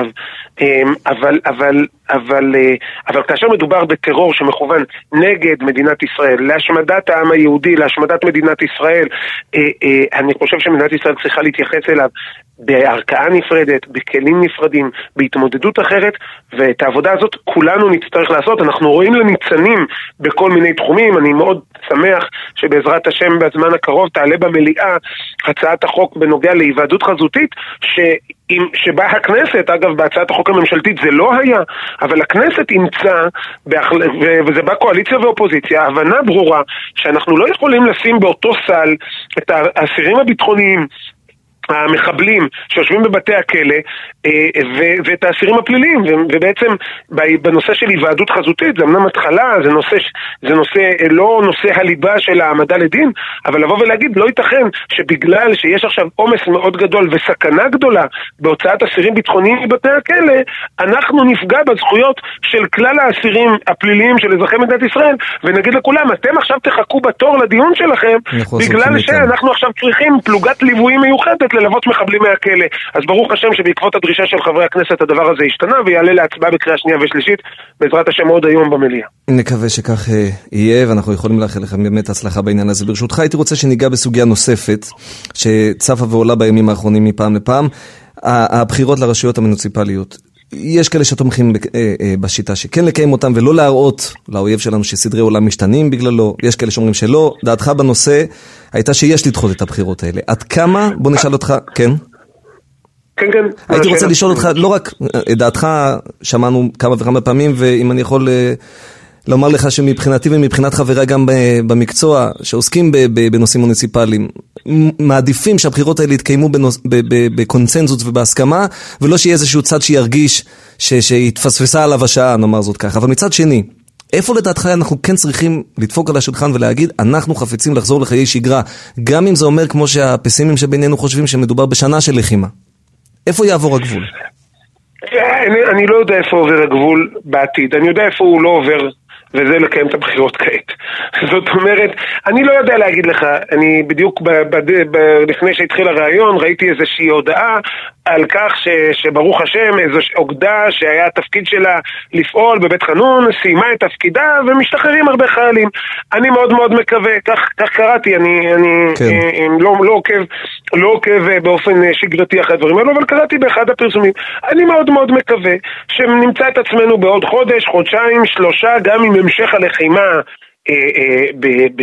אבל, אבל, אבל, אבל כאשר מדובר בטרור שמכוון נגד מדינת ישראל, להשמדת העם היהודי, להשמדת מדינת ישראל, אני חושב שמדינת ישראל צריכה להתייחס אליו בערכאה נפרדת, בכלים נפרדים, בהתמודדות אחרת, ואת העבודה הזאת כולנו נצטרך לעשות. אנחנו רואים לניצנים בכל מיני תחומים. אני מאוד שמח שבעזרת השם בזמן הקרוב תעלה במליאה הצעת החוק בנוגע להיוועדות חזותית, ש... שבה הכנסת, אגב בהצעת החוק הממשלתית זה לא היה, אבל הכנסת אימצה, וזה בא קואליציה ואופוזיציה, הבנה ברורה שאנחנו לא יכולים לשים באותו סל את האסירים הביטחוניים, המחבלים שיושבים בבתי הכלא ואת האסירים הפליליים, ובעצם בנושא של היוועדות חזותית זה אמנם התחלה, זה נושא, זה נושא לא נושא הליבה של העמדה לדין, אבל לבוא ולהגיד לא ייתכן שבגלל שיש עכשיו עומס מאוד גדול וסכנה גדולה בהוצאת אסירים ביטחוניים מבתי הכלא, אנחנו נפגע בזכויות של כלל האסירים הפליליים של אזרחי מדינת ישראל, ונגיד לכולם, אתם עכשיו תחכו בתור לדיון שלכם בגלל שאנחנו עכשיו צריכים פלוגת ליוויים מיוחדת ללוות מחבלים מהכלא. אז ברוך השם שבעקבות הדרישה הדרישה של חברי הכנסת הדבר הזה השתנה, ויעלה להצבעה בקריאה שנייה ושלישית, בעזרת השם עוד היום במליאה. נקווה שכך יהיה, ואנחנו יכולים לאחל לכם באמת הצלחה בעניין הזה. ברשותך, הייתי רוצה שניגע בסוגיה נוספת, שצפה ועולה בימים האחרונים מפעם לפעם, הבחירות לרשויות המוניציפליות. יש כאלה שתומכים בשיטה שכן לקיים אותם ולא להראות לאויב שלנו שסדרי עולם משתנים בגללו. יש כאלה שאומרים שלא. דעתך בנושא הייתה שיש לדחות את הבחירות האלה. עד כמה? בוא נשאל אותך, כן? כן, כן. הייתי רוצה לשאול אותך, לא רק דעתך, שמענו כמה וכמה פעמים, ואם אני יכול לומר לך שמבחינתי ומבחינת חברה גם במקצוע, שעוסקים בנושאים מוניציפליים, מעדיפים שהבחירות האלה יתקיימו בקונצנזוס ובהסכמה, ולא שיהיה איזשהו צד שירגיש שהתפספסה עליו השעה, נאמר זאת כך. אבל מצד שני, איפה לדעתך אנחנו כן צריכים לדפוק על השולחן ולהגיד, אנחנו חפצים לחזור לחיי שגרה, גם אם זה אומר כמו שהפסימים שבינינו חושבים שמדובר בשנה של לחימה. איפה יעבור הגבול? אני, אני לא יודע איפה עובר הגבול בעתיד, אני יודע איפה הוא לא עובר, וזה לקיים את הבחירות כעת. זאת אומרת, אני לא יודע להגיד לך, אני בדיוק ב, ב, ב, לפני שהתחיל הרעיון, ראיתי איזושהי הודעה על כך ש, שברוך השם, איזו אוגדה שהיה התפקיד שלה לפעול בבית חנון, סיימה את תפקידה ומשתחררים הרבה חיילים. אני מאוד מאוד מקווה, כך, כך קראתי, אני, אני כן. אה, לא, לא עוקב, לא עוקב באופן שגרתי אחרי הדברים האלו, אבל קראתי באחד הפרסומים. אני מאוד מאוד מקווה שנמצא את עצמנו בעוד חודש, חודשיים, שלושה, גם עם המשך הלחימה, אה, אה, ב, ב,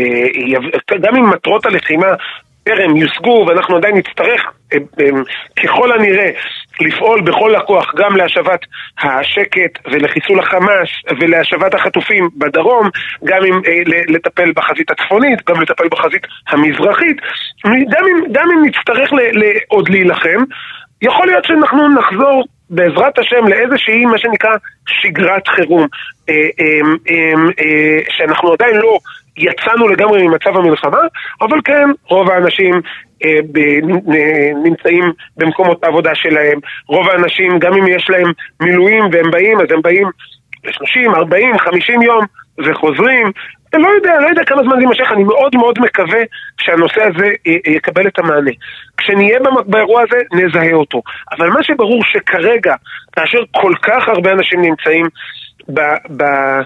גם עם מטרות הלחימה, טרם יושגו, ואנחנו עדיין נצטרך ככל הנראה לפעול בכל הכוח גם להשבת השקט ולחיסול החמאס ולהשבת החטופים בדרום, גם אם לטפל בחזית הצפונית, גם לטפל בחזית המזרחית, גם אם, גם אם נצטרך ל, ל, עוד להילחם, יכול להיות שאנחנו נחזור בעזרת השם לאיזושהי מה שנקרא שגרת חירום, שאנחנו עדיין לא יצאנו לגמרי ממצב המלחמה, אבל כן, רוב האנשים אה, ב, נמצאים במקומות העבודה שלהם, רוב האנשים, גם אם יש להם מילואים והם באים, אז הם באים ל-שלושים, ארבעים, חמישים יום וחוזרים, אני לא יודע, לא יודע כמה זמן זה יימשך, אני מאוד מאוד מקווה שהנושא הזה יקבל את המענה. כשנהיה באירוע הזה, נזהה אותו. אבל מה שברור שכרגע, כאשר כל כך הרבה אנשים נמצאים ב... ב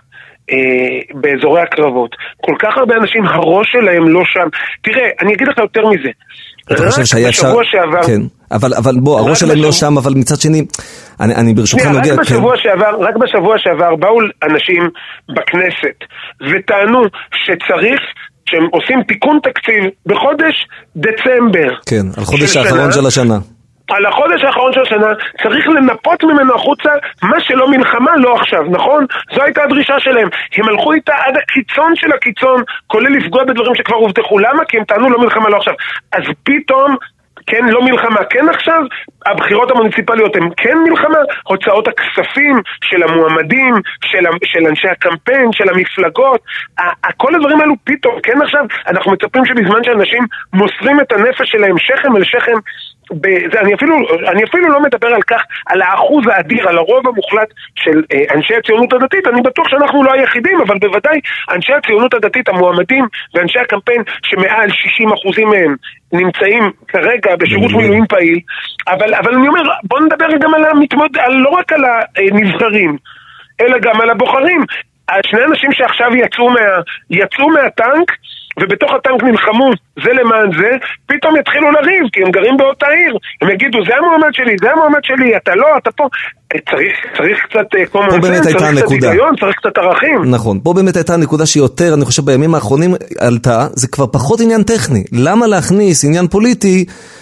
באזורי הקרבות, כל כך הרבה אנשים הראש שלהם לא שם. תראה, אני אגיד לך יותר מזה. אתה חושב שהיה אפשר... שעבר... כן, אבל, אבל בוא, הראש שלהם לא שם, אבל מצד שני, אני, אני ברשותך נוגע... רק בשבוע שעבר, רק בשבוע שעבר באו אנשים בכנסת וטענו שצריך, שהם עושים תיקון תקציב בחודש דצמבר. כן, על חודש האחרון של השנה. על החודש האחרון של השנה צריך לנפות ממנו החוצה מה שלא מלחמה, לא עכשיו, נכון? זו הייתה הדרישה שלהם. הם הלכו איתה עד הקיצון של הקיצון, כולל לפגוע בדברים שכבר הובטחו. למה? כי הם טענו לא מלחמה, לא עכשיו. אז פתאום, כן, לא מלחמה, כן עכשיו, הבחירות המוניציפליות הן כן מלחמה, הוצאות הכספים של המועמדים, של, של אנשי הקמפיין, של המפלגות, כל הדברים האלו פתאום, כן עכשיו, אנחנו מצפים שבזמן שאנשים מוסרים את הנפש שלהם שכם אל שכם, בזה, אני אפילו, אני אפילו לא מדבר על כך, על האחוז האדיר, על הרוב המוחלט של אה, אנשי הציונות הדתית. אני בטוח שאנחנו לא היחידים, אבל בוודאי אנשי הציונות הדתית, המועמדים ואנשי הקמפיין, שמעל שישים אחוזים מהם נמצאים כרגע בשירות מילואים פעיל. אבל, אבל אני אומר, בוא נדבר גם על המתמוד, על, לא רק על הנבחרים, אלא גם על הבוחרים. שני אנשים שעכשיו יצאו, מה, יצאו מהטנק, ובתוך הטנק נלחמו, זה למען זה, פתאום יתחילו לריב, כי הם גרים באותה עיר. הם יגידו, זה המועמד שלי, זה המועמד שלי, אתה לא, אתה פה. צריך, צריך קצת קומון סנס, צריך קצת היגיון, צריך קצת ערכים. נכון, פה באמת הייתה הנקודה שיותר, אני חושב בימים האחרונים עלתה, זה כבר פחות עניין טכני. למה להכניס עניין פוליטי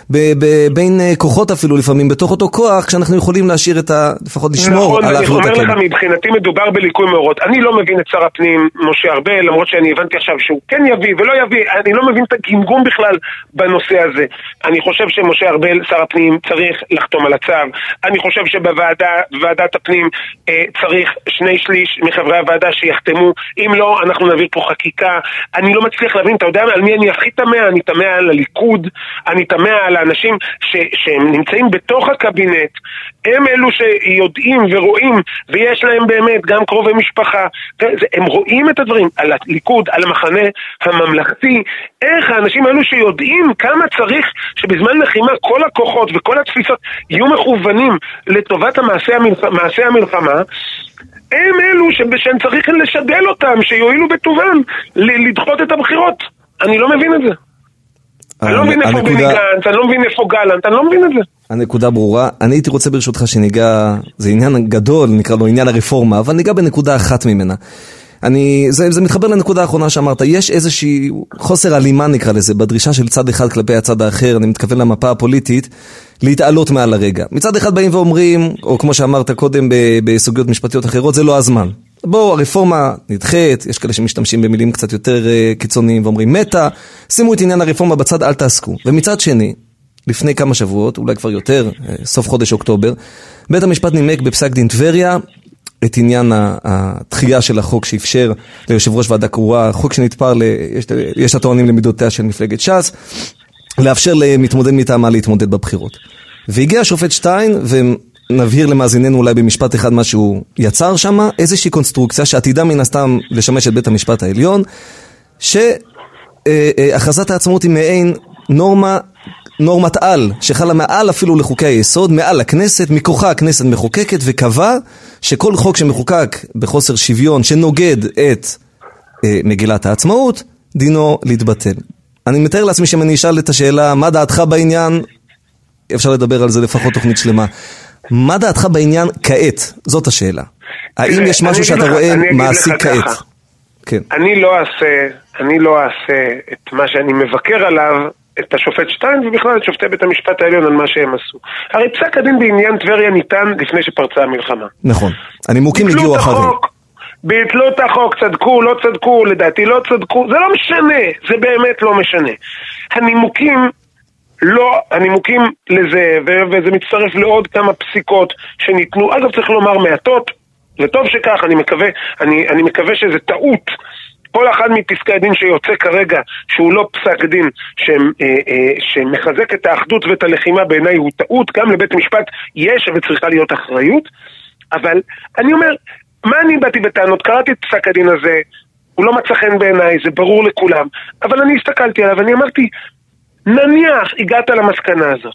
בין כוחות אפילו לפעמים בתוך אותו כוח, כשאנחנו יכולים להשאיר את ה... לפחות לשמור על האחריות הכללית. אני אומר לך, מבחינתי מדובר בליקוי מאורות. אני לא מבין את שר הפנים משה ארבל, למרות שאני הבנתי עכשיו שהוא כן יביא ולא יביא, אני לא מבין את הגמגום בכלל בנושא הזה. אני חושב שמשה ארבל, שר הפנים, צריך לחתום על הצו. אני חושב שבוועדה ועדת הפנים אה, צריך שני שליש מחברי הוועדה שיחתמו. אם לא, אנחנו נביא פה חקיקה. אני לא מצליח להבין, אתה יודע על מי אני הכי תמה? אני תמה על הליכוד, אני תמה על האנשים ש, שהם נמצאים בתוך הקבינט, הם אלו שיודעים ורואים, ויש להם באמת גם קרובי משפחה, הם רואים את הדברים על הליכוד, על המחנה הממלכתי, איך האנשים אלו שיודעים כמה צריך שבזמן לחימה כל הכוחות וכל התפיסות יהיו מכוונים לטובת המעשה המלחמה, מעשה המלחמה, הם אלו שהם צריכים לשדל אותם, שיועילו בטובם לדחות את הבחירות. אני לא מבין את זה. אני לא מבין איפה בני גנץ, אני לא מבין איפה גלנט, אני לא מבין את זה. הנקודה ברורה. אני הייתי רוצה ברשותך שניגע, זה עניין גדול, נקרא לו עניין הרפורמה, אבל ניגע בנקודה אחת ממנה. אני, זה, זה מתחבר לנקודה האחרונה שאמרת, יש איזושהי חוסר הלימה נקרא לזה, בדרישה של צד אחד כלפי הצד האחר, אני מתכוון למפה הפוליטית, להתעלות מעל הרגע. מצד אחד באים ואומרים, או כמו שאמרת קודם בסוגיות משפטיות אחרות, זה לא הזמן. בואו, הרפורמה נדחית, יש כאלה שמשתמשים במילים קצת יותר קיצוניים ואומרים מתה, שימו את עניין הרפורמה בצד, אל תעסקו. ומצד שני, לפני כמה שבועות, אולי כבר יותר, סוף חודש אוקטובר, בית המשפט נימק בפסק דין טבריה את עניין התחייה של החוק שאפשר ליושב ראש ועדה קרואה, חוק שנתפר, יש, יש הטוענים למידותיה של מפלגת ש"ס, לאפשר למתמודד מטעמה להתמודד בבחירות. והגיע השופט שטיין, ונבהיר למאזיננו אולי במשפט אחד מה שהוא יצר שם, איזושהי קונסטרוקציה שעתידה מן הסתם לשמש את בית המשפט העליון, שהכרזת העצמאות היא מעין נורמה, נורמת על, שחלה מעל אפילו לחוקי היסוד, מעל הכנסת, מכוחה הכנסת מחוקקת, וקבע שכל חוק שמחוקק בחוסר שוויון, שנוגד את אה, מגילת העצמאות, דינו להתבטל. אני מתאר לעצמי שאם אני אשאל את השאלה, מה דעתך בעניין? אפשר לדבר על זה לפחות תוכנית שלמה. מה דעתך בעניין כעת? זאת השאלה. האם יש משהו שאתה רואה מעשי כעת? כן. אני לא אעשה, אני לא אעשה את מה שאני מבקר עליו, את השופט שטיין ובכלל את שופטי בית המשפט העליון על מה שהם עשו. הרי פסק הדין בעניין טבריה ניתן לפני שפרצה המלחמה. נכון. הנימוקים הגיעו אחרי. ביטלו את החוק, צדקו, לא צדקו, לדעתי לא צדקו, זה לא משנה, זה באמת לא משנה. הנימוקים לא, הנימוקים לזה, וזה מצטרף לעוד כמה פסיקות שניתנו, אגב צריך לומר מעטות, וטוב שכך, אני מקווה, אני, אני מקווה שזה טעות, כל אחד מפסקי הדין שיוצא כרגע, שהוא לא פסק דין שמחזק את האחדות ואת הלחימה, בעיניי הוא טעות, גם לבית משפט יש וצריכה להיות אחריות, אבל אני אומר, מה אני באתי בטענות? קראתי את פסק הדין הזה, הוא לא מצא חן בעיניי, זה ברור לכולם, אבל אני הסתכלתי עליו ואני אמרתי, נניח הגעת למסקנה הזאת,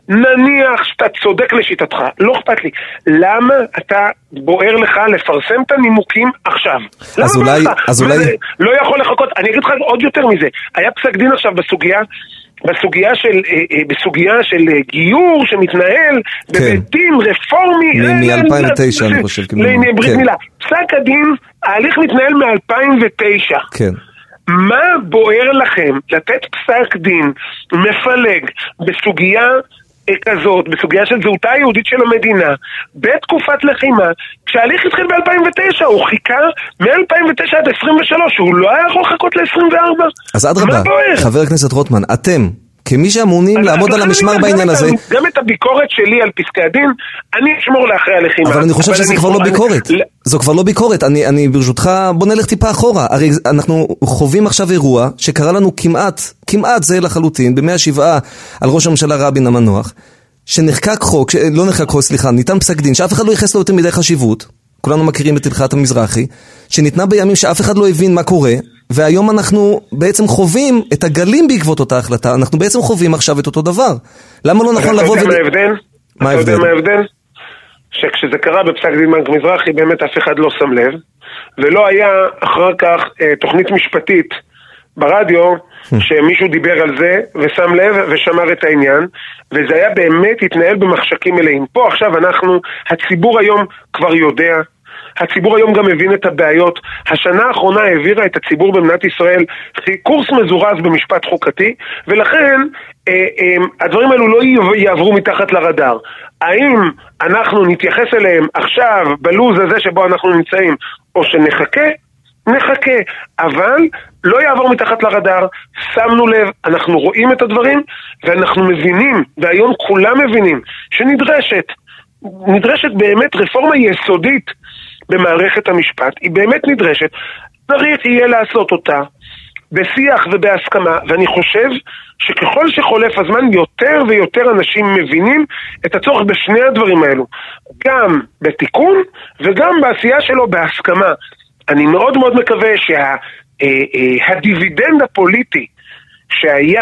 נניח שאתה צודק לשיטתך, לא אכפת לי, למה אתה בוער לך לפרסם את הנימוקים עכשיו? אז אולי, אז אולי... לא יכול לחכות, אני אגיד לך עוד יותר מזה, היה פסק דין עכשיו בסוגיה, בסוגיה של, בסוגיה של גיור שמתנהל בבית דין רפורמי מ-אלפיים ותשע אני חושב ברית מילה, פסק הדין ההליך מתנהל מ-אלפיים ותשע. כן. מה בוער לכם לתת פסק דין מפלג בסוגיה כזאת, בסוגיה של זהותה היהודית של המדינה, בתקופת לחימה, כשההליך התחיל ב-אלפיים ותשע, הוא חיכה מ-אלפיים ותשע עד עשרים ושלוש, הוא לא היה יכול לחכות ל-עשרים וארבע. אז עד רבה, חבר הכנסת רוטמן, אתם, כמי שאמונים לעמוד על המשמר בעניין הזה... גם את הביקורת שלי על פסקי הדין, אני אשמור לאחרי הלחימה. אבל אני חושב שזה כבר לא ביקורת. זו כבר לא ביקורת. אני ברשותך, בוא נלך טיפה אחורה. הרי אנחנו חווים עכשיו אירוע שקרה לנו כמעט, כמעט זה לחלוטין, במאה השבעה על ראש הממשלה רבין המנוח, שנחקק חוק, לא נחקק חוק, סליחה, ניתן פסק דין, שאף אחד לא ייחס לו יותר מדי חשיבות, כולנו מכירים את הלכת המזרחי, שניתנה בימים שאף אחד לא הבין מה קורה, והיום אנחנו בעצם חווים את הגלים בעקבות אותה החלטה, אנחנו בעצם חווים עכשיו את אותו דבר. למה לא נכון לבוא ו... מה ההבדל? מה ההבדל? מה ההבדל? שכשזה קרה בפסק דין בנק מזרחי, באמת אף אחד לא שם לב, ולא היה אחר כך תוכנית משפטית ברדיו, שמישהו דיבר על זה, ושם לב ושמר את העניין, וזה היה באמת התנהל במחשכים מלאים. פה עכשיו אנחנו, הציבור היום כבר יודע, הציבור היום גם מבין את הבעיות. השנה האחרונה העבירה את הציבור במדינת ישראל קורס מזורז במשפט חוקתי, ולכן אה, אה, הדברים האלו לא יעברו מתחת לרדאר. האם אנחנו נתייחס אליהם עכשיו בלוז הזה שבו אנחנו נמצאים, או שנחכה? נחכה, אבל לא יעבור מתחת לרדאר. שמנו לב, אנחנו רואים את הדברים, ואנחנו מבינים, והיום כולם מבינים, שנדרשת, נדרשת באמת רפורמה יסודית במערכת המשפט, היא באמת נדרשת, צריך יהיה לעשות אותה, בשיח ובהסכמה, ואני חושב שככל שחולף הזמן יותר ויותר אנשים מבינים את הצורך בשני הדברים האלו, גם בתיקון וגם בעשייה שלו בהסכמה. אני מאוד מאוד מקווה שהדיבידנד הפוליטי שהיה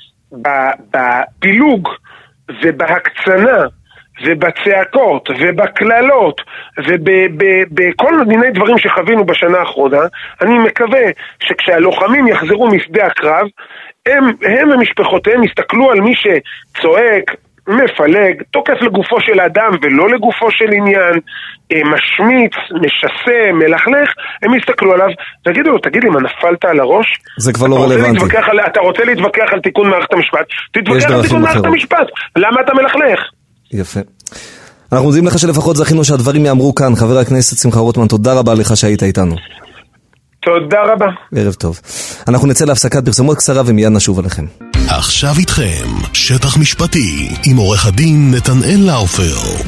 בפילוג ובהקצנה ובצעקות ובכללות ובכל מיני דברים שחווינו בשנה האחרונה, אני מקווה שכשהלוחמים יחזרו משדה הקרב, הם, הם ומשפחותיהם יסתכלו על מי שצועק, מפלג, תוקף לגופו של האדם ולא לגופו של עניין, משמיץ, משסה, מלכלך, הם יסתכלו עליו ויגידו לו, תגיד לי, מה נפלת על הראש? זה כבר לא רלוונטי. על, אתה רוצה להתווכח על תיקון מערכת המשפט? תתווכח על תיקון מערכת המשפט. למה אתה מלכלך? יפה. אנחנו מודים לך שלפחות זכינו שהדברים יאמרו כאן. חבר הכנסת שמחה רוטמן, תודה רבה לך שהיית איתנו. תודה רבה. ערב טוב. אנחנו נצא להפסקת פרסומות קצרה ומיד נשוב עליכם. עכשיו איתכם שטח משפטי עם עורך הדין נתנאל לאופר.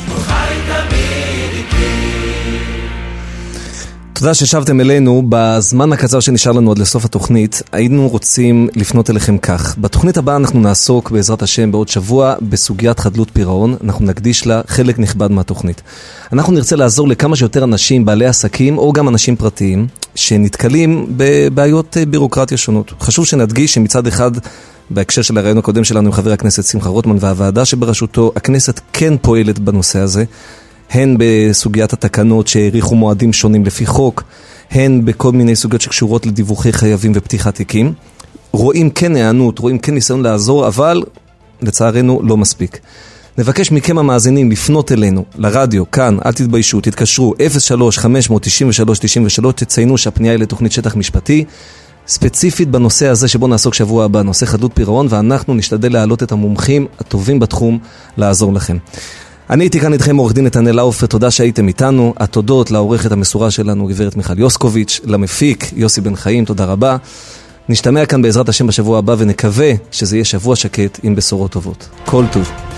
תודה ששבתם אלינו. בזמן הקצר שנשאר לנו עד לסוף התוכנית, היינו רוצים לפנות אליכם כך. בתוכנית הבאה אנחנו נעסוק בעזרת השם בעוד שבוע בסוגיית חדלות פירעון. אנחנו נקדיש לה חלק נכבד מהתוכנית. אנחנו נרצה לעזור לכמה שיותר אנשים, בעלי עסקים או גם אנשים פרטיים, שנתקלים בבעיות בירוקרטיה שונות. חשוב שנדגיש שמצד אחד, בהקשר של הרעיון הקודם שלנו עם חבר הכנסת שמחה רוטמן והוועדה שבראשותו, הכנסת כן פועלת בנושא הזה, הן בסוגיית התקנות שהאריכו מועדים שונים לפי חוק, הן בכל מיני סוגיות שקשורות לדיווחי חייבים ופתיחת תיקים. רואים כן הענות, רואים כן ניסיון לעזור, אבל לצערנו לא מספיק. נבקש מכם המאזינים לפנות אלינו, לרדיו, כאן, אל תתביישו, תתקשרו אפס שלוש חמש תשע שלוש תשע שלוש, תציינו שהפנייה היא לתוכנית שטח משפטי, ספציפית בנושא הזה שבו נעסוק שבוע הבא, נושא חדלות פירעון, ואנחנו נשתדל להעלות את המומחים הטובים בתחום לעזור לכם. אני הייתי כאן איתכם עורך דין נתנאל לאופר, תודה שהייתם איתנו, התודות לעורכת המסורה שלנו גברת מיכל יוסקוביץ', למפיק יוסי בן חיים, תודה רבה. נשתמע כאן בעזרת השם בשבוע הבא ונקווה שזה יהיה שבוע שקט עם בשורות טובות. כל טוב.